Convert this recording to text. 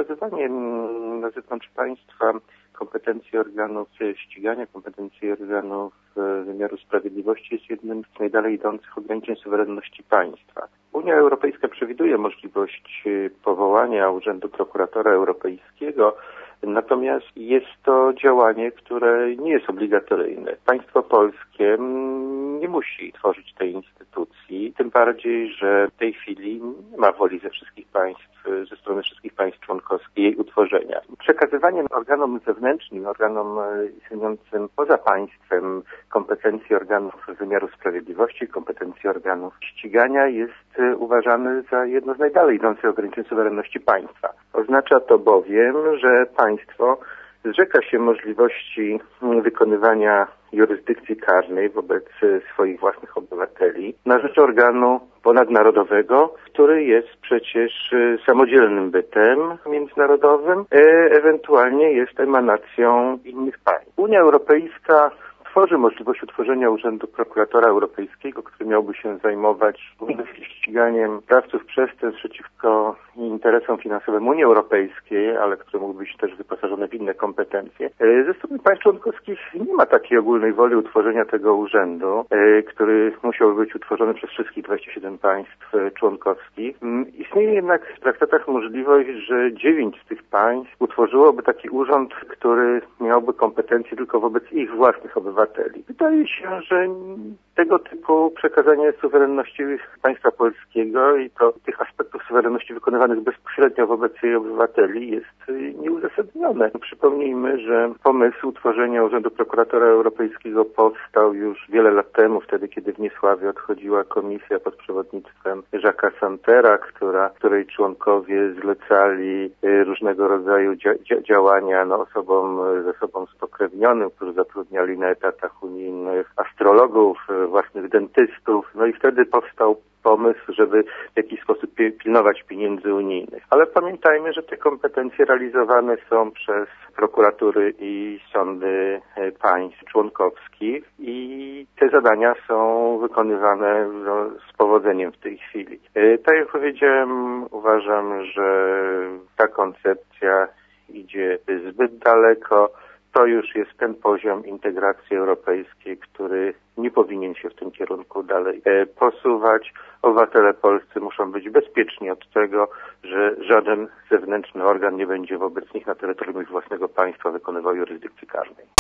przekazywanie na zewnątrz państwa kompetencji organów ścigania, kompetencji organów wymiaru sprawiedliwości jest jednym z najdalej idących ograniczeń suwerenności państwa. Unia Europejska przewiduje możliwość powołania Urzędu Prokuratora Europejskiego, natomiast jest to działanie, które nie jest obligatoryjne. Państwo polskie nie musi tworzyć tej instytucji, tym bardziej, że w tej chwili nie ma woli ze strony wszystkich państw członkowskich jej utworzenia. Przekazywanie organom zewnętrznym, organom istniejącym poza państwem kompetencji organów wymiaru sprawiedliwości, kompetencji organów ścigania jest uważane za jedno z najdalej idących ograniczeń suwerenności państwa. Oznacza to bowiem, że państwo zrzeka się możliwości wykonywania jurysdykcji karnej wobec swoich własnych obywateli na rzecz organu ponadnarodowego, który jest przecież samodzielnym bytem międzynarodowym, ewentualnie jest emanacją innych państw. Unia Europejska tworzy możliwość utworzenia Urzędu Prokuratora Europejskiego, który miałby się zajmować ściganiem sprawców przestępstw przeciwko interesom finansowym Unii Europejskiej, ale który mógłby być też wyposażony w inne kompetencje. Ze strony państw członkowskich nie ma takiej ogólnej woli utworzenia tego urzędu, który musiałby być utworzony przez wszystkich 27 państw członkowskich. Istnieje jednak w traktatach możliwość, że 9 z tych państw utworzyłoby taki urząd, który miałby kompetencje tylko wobec ich własnych obywateli. Wydaje się, że tego typu przekazanie suwerenności państwa polskiego i to tych aspektów suwerenności wykonywanych bezpośrednio wobec jej obywateli jest nieuzasadnione. Przypomnijmy, że pomysł utworzenia Urzędu Prokuratora Europejskiego powstał już wiele lat temu, wtedy kiedy w niesławie odchodziła komisja pod przewodnictwem Jacques'a Santera, której członkowie zlecali różnego rodzaju działania osobom ze sobą spokrewnionym, którzy zatrudniali na etatach unijnych astrologów, własnych dentystów. No i wtedy powstał pomysł, żeby w jakiś sposób pilnować pieniędzy unijnych. Ale pamiętajmy, że te kompetencje realizowane są przez prokuratury i sądy państw członkowskich i te zadania są wykonywane z powodzeniem w tej chwili. Tak jak powiedziałem, uważam, że ta koncepcja idzie zbyt daleko. To już jest ten poziom integracji europejskiej, który nie powinien się w tym kierunku dalej posuwać. Obywatele polscy muszą być bezpieczni od tego, że żaden zewnętrzny organ nie będzie wobec nich na terytorium ich własnego państwa wykonywał jurysdykcji karnej.